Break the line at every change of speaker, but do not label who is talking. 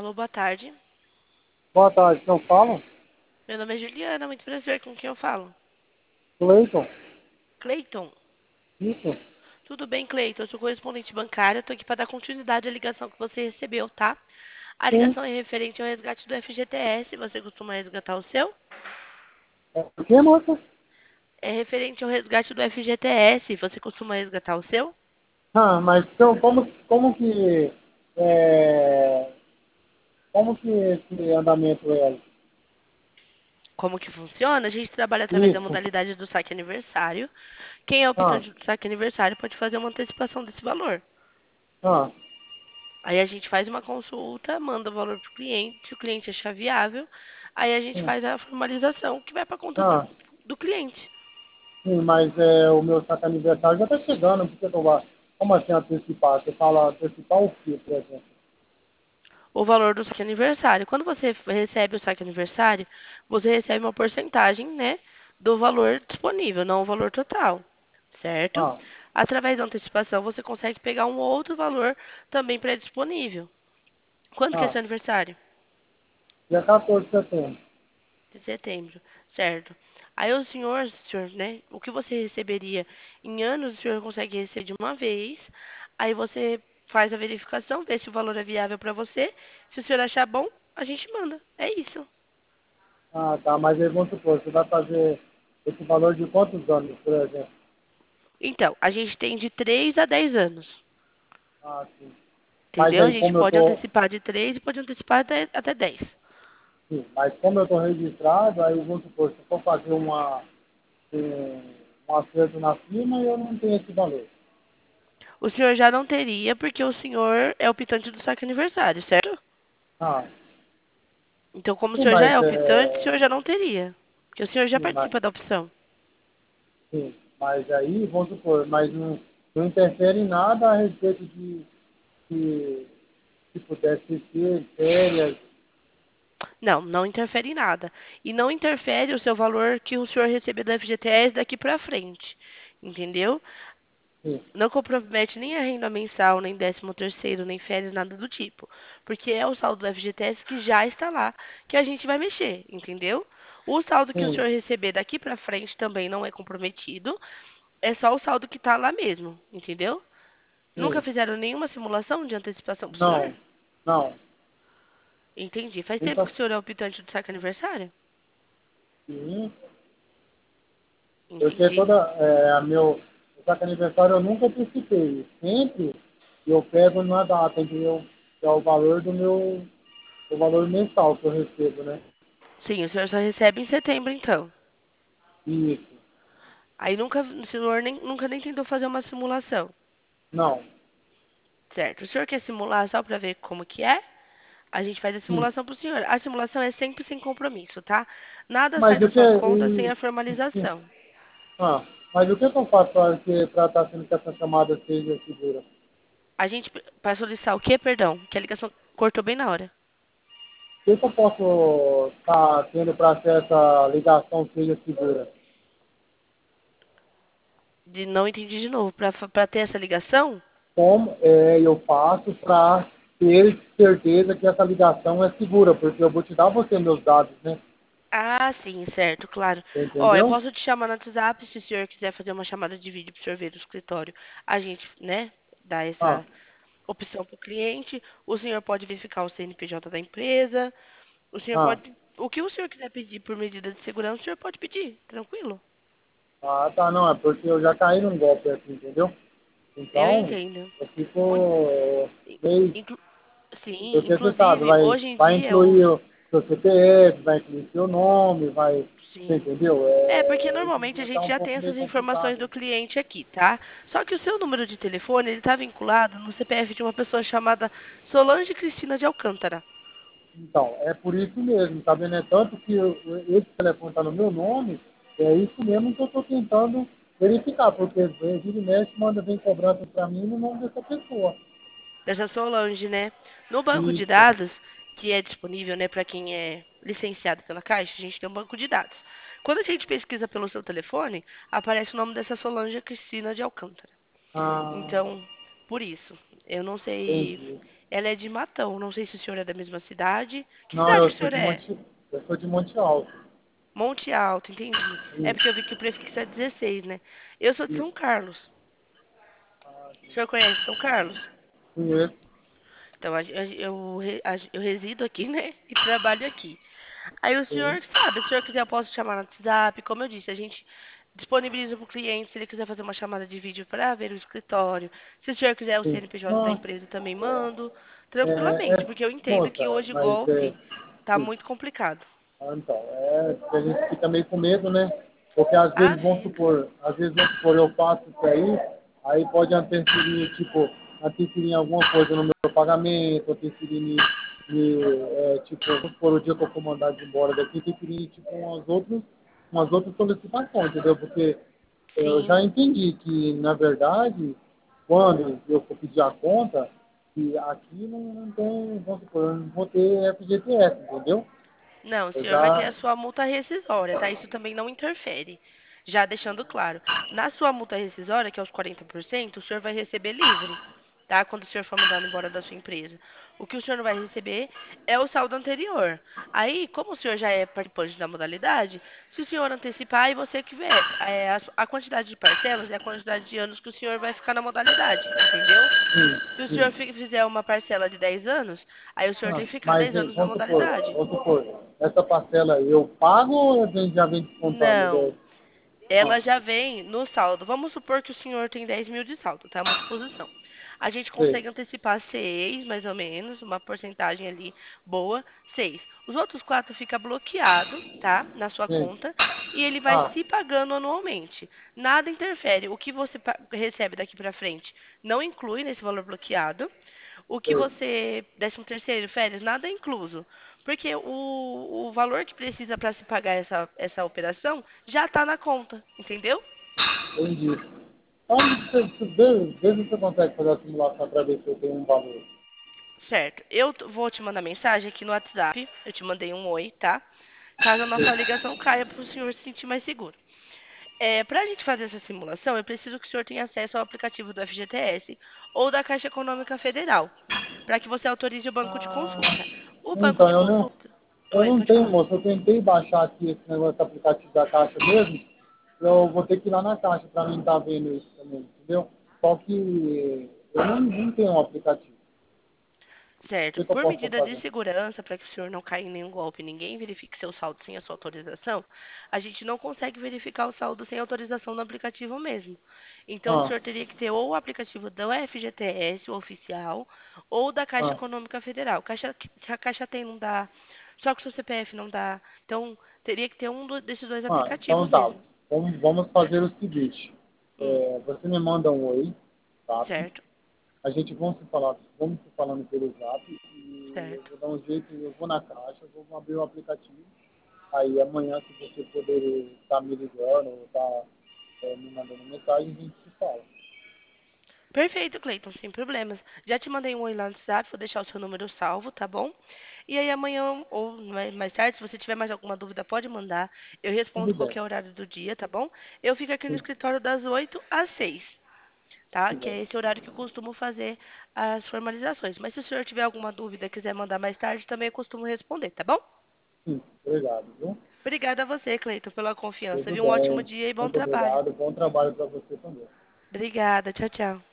Alô, boa tarde.
Boa tarde, não falam?
Meu nome é Juliana, muito prazer. Com quem eu falo?
Cleiton?
Cleiton.
Isso?
Tudo bem, Cleiton? Eu sou correspondente bancária. Estou aqui para dar continuidade à ligação que você recebeu, tá? A
Sim.
ligação é referente ao resgate do FGTS. Você costuma resgatar o seu?
É o que, moça?
É referente ao resgate do FGTS. Você costuma resgatar o seu?
Ah, mas então, é, como que esse andamento é?
Como que funciona? A gente trabalha através da
Isso.
modalidade do saque aniversário. Quem é o
Ah,
optante do saque aniversário pode fazer uma antecipação desse valor.
ah,
Aí a gente faz uma consulta, manda o valor para o cliente, se o cliente achar viável, aí a gente
sim.
faz a formalização que vai para a conta do,
Ah,
do cliente.
sim, mas o meu saco aniversário já está chegando, porque eu vou, como assim antecipar? Você fala antecipar o quê, por exemplo?
O valor do saque aniversário. Quando você recebe o saque aniversário, você recebe uma porcentagem, né, do valor disponível, não o valor total, certo?
Ah,
Através da antecipação, você consegue pegar um outro valor também pré-disponível. Quando que é
ah,
seu aniversário?
dia 14 de setembro.
De setembro, certo. Aí o senhor, né, o que você receberia em anos, o senhor consegue receber de uma vez. Aí você faz a verificação, vê se o valor é viável para você. Se o senhor achar bom, a gente manda. É isso.
Ah, tá, mas aí vamos supor, você vai fazer esse valor de quantos anos, por exemplo?
Então, a gente tem de 3 a 10 anos.
Ah, sim. Mas
Entendeu? A
aí
gente
como eu
pode
tô,
antecipar de 3 e pode antecipar até 10.
sim, mas como eu estou registrado, aí vamos supor, se eu for fazer um acerto na firma, eu não tenho esse valor.
O senhor já não teria, porque o senhor é optante do saque aniversário, certo?
Ah,
Então, como o
sim,
senhor já
mas,
é optante, o senhor já não teria. Porque o senhor já
sim, mas,
participa da opção.
sim, mas aí, vamos supor, mas não interfere em nada a respeito de se pudesse ter férias.
Não, não interfere em nada. E não interfere o seu valor que o senhor receber do FGTS daqui para frente. Entendeu?
Sim,
Não compromete nem a renda mensal, nem 13º, nem férias, nada do tipo. Porque é o saldo do FGTS que já está lá, que a gente vai mexer, entendeu? O saldo que o
sim,
senhor receber daqui para frente também não é comprometido. É só o saldo que está lá mesmo, entendeu? Nunca
sim.
fizeram nenhuma simulação de antecipação para o senhor?
Não, não.
Entendi. Faz tempo
Nunca,
que o senhor é optante do saque aniversário?
sim, porque
Entendi.
a meu saco aniversário eu nunca antecipei. Sempre eu pego na data, entendeu? Que é o valor o valor mensal que eu recebo, né?
Sim, o senhor só recebe em setembro, então.
Isso.
Aí o senhor nunca nem tentou fazer uma simulação,
Não.
certo? O senhor quer simular só para ver como que é? A gente faz a
Sim.
simulação para o senhor. A simulação é sempre sem compromisso, tá? Nada sai
Mas
da
o que.
sua conta sem a
Sim.
formalização.
Ah, mas o que eu faço para estar sendo que essa chamada seja segura?
A gente, para solicitar o quê, perdão? Que a ligação cortou bem na hora.
O que eu posso estar tendo para que essa ligação seja segura?
De não entendi de novo. Para ter essa ligação?
Como eu faço para ter certeza que essa ligação é segura? Porque eu vou te dar você meus dados, né?
Ah, sim, certo, claro. Ó, eu
Entendeu?
posso te chamar no WhatsApp se o senhor quiser fazer uma chamada de vídeo para o senhor ver o escritório. A gente, né, dá
Ah,
essa opção para o cliente. O senhor pode verificar o CNPJ da empresa. O senhor
ah,
pode. O que o senhor quiser pedir por medida de segurança, o senhor pode pedir, tranquilo.
tá, não, é porque eu já caí num golpe aqui, entendeu?
Eu
Então,
entendo.
eu fico
Muito,
meio.
inclu- sim,
Porque você sabe,
inclusive, hoje em
vai
dia,
incluir o seu CPF, vai incluir seu nome, você
sim.
entendeu?
É, porque
Hoje em
normalmente a
dia tá
gente
um
já tem
pouco
essas
meio
informações
complicado.
do cliente aqui, tá? Só que o seu número de telefone, ele está vinculado no CPF de uma pessoa chamada Solange Cristina de Alcântara.
Então, é por isso mesmo, tá vendo? É tanto que esse telefone está no meu nome, é isso mesmo que eu estou tentando verificar, porque vira e mexe, vem cobrança para mim no nome dessa pessoa.
Dessa Solange, né? No banco de
Isso.
dados, que é disponível, né, para quem é licenciado pela Caixa, a gente tem um banco de dados. Quando a gente pesquisa pelo seu telefone, aparece o nome dessa Solange Cristina de Alcântara.
Ah,
Então, Por isso, eu não sei.
Entendi.
Ela é de Matão, não sei se o senhor é da mesma cidade. Que
Não,
cidade que o senhor é?
Eu sou de Monte Alto.
Monte Alto, entendi. É porque eu
Isso,
vi que o prefixo é 16, né? Eu sou de São
isso.
Carlos.
Ah,
O senhor conhece São Carlos?
conheço.
Então, eu resido aqui, né? E trabalho aqui. Aí o
Sim,
senhor sabe, se o senhor quiser, eu posso chamar no WhatsApp. Como eu disse, a gente disponibiliza para o cliente se ele quiser fazer uma chamada de vídeo para ver o escritório. Se o senhor quiser o
sim.
CNPJ da
Não,
empresa, também mando.
é,
Tranquilamente,
é,
porque eu entendo que
moça,
hoje o
mas
golpe tá
sim.
muito complicado.
Ah, então, que a gente fica meio com medo, né? Porque às
Ah,
vezes,
fica.
vamos supor, eu faço isso aí pode interferir, tipo, interferir em alguma coisa no meu pagamento, interferir tipo, vamos supor, o dia que eu for mandado embora daqui, interferir, tipo, umas outras solicitações, entendeu? Porque eu já
Sim.
entendi que, na verdade, quando eu for pedir a conta, que aqui não tem, vamos supor, eu não vou ter FGTS, entendeu?
Não, o
Eu
senhor vai ter
já.
a sua multa rescisória, tá? Isso também não interfere. Já deixando claro. Na sua multa rescisória, que é os 40%, o senhor vai receber livre, tá? Quando o senhor for mandado embora da sua empresa. O que o senhor não vai receber é o saldo anterior. Aí, como o senhor já é participante da modalidade, se o senhor antecipar, aí você que vê. A quantidade de parcelas é a quantidade de anos que o senhor vai ficar na modalidade, entendeu?
Sim,
Se o senhor
sim.
fizer uma parcela de 10 anos, aí o senhor
Ah,
tem que ficar
mas
10 anos na
vamos supor,
modalidade.
essa parcela eu pago ou já vem descontando?
Não,
Ah,
ela já vem no saldo. Vamos supor que o senhor tem 10 mil de saldo, tá? Uma suposição. A gente
sei,
consegue antecipar 6, mais ou menos, uma porcentagem ali boa, 6. Os outros 4 fica bloqueado, tá? Na sua
sim.
conta, e ele vai
Ah,
se pagando anualmente. Nada interfere. O que você recebe daqui para frente não inclui nesse valor bloqueado. O que
sei,
você, 13º, férias, nada é incluso. Porque o valor que precisa para se pagar essa operação já está na conta, entendeu?
entendi. Então, vê se você consegue fazer a simulação para ver se eu tenho um valor.
Certo. Eu vou te mandar mensagem aqui no WhatsApp. Eu te mandei um oi, tá? Caso a nossa ligação caia, para o senhor se sentir mais seguro. Para a gente fazer essa simulação, eu preciso que o senhor tenha acesso ao aplicativo do FGTS ou da Caixa Econômica Federal, para que você autorize o banco de
Ah,
consulta. O banco
então,
de consulta.
eu
Oi,
não
pode
tenho,
falar.
moço. Eu tentei baixar aqui esse negócio do aplicativo da Caixa mesmo. Eu vou ter que ir lá na Caixa para mim estar vendo isso também, entendeu? Só que eu não tenho um aplicativo. O
Certo.
que, que eu
Por
posso estar
medida de
fazendo?
segurança, para que o senhor não caia em nenhum golpe, ninguém verifique seu saldo sem a sua autorização, a gente não consegue verificar o saldo sem autorização no aplicativo mesmo. Então, o
Ah,
senhor teria que ter ou o aplicativo do FGTS, o oficial, ou da Caixa
ah.
Econômica Federal. Se a Caixa tem, não dá. Só que o seu CPF não dá. Então, teria que ter desses dois
Então
aplicativos
tá.
mesmo.
Vamos fazer o seguinte.
Hum,
Você me manda um oi, tá?
certo,
A gente vamos se falando pelo zap e eu
certo.
vou dar um jeito, eu vou na caixa, vou abrir o aplicativo. Aí amanhã, se você poder estar me ligando ou estar me mandando mensagem, a gente se fala.
Perfeito, Cleiton, sem problemas. Já te mandei um oi lá no WhatsApp, vou deixar o seu número salvo, tá bom? E aí amanhã ou mais tarde, se você tiver mais alguma dúvida, pode mandar. Eu respondo
Tudo bem,
qualquer horário do dia, tá bom? Eu fico aqui no
tudo,
escritório das 8 às 6, tá?
tudo
Que
bem.
é esse horário que eu costumo fazer as formalizações. Mas se o senhor tiver alguma dúvida e quiser mandar mais tarde, também eu costumo responder, tá bom?
Sim, obrigado, viu?
Obrigada a você, Cleiton, pela confiança.
Tudo
Viu? Um ótimo
bem.
dia e bom
Muito
trabalho.
obrigado. Bom trabalho para você também.
Obrigada. Tchau, tchau.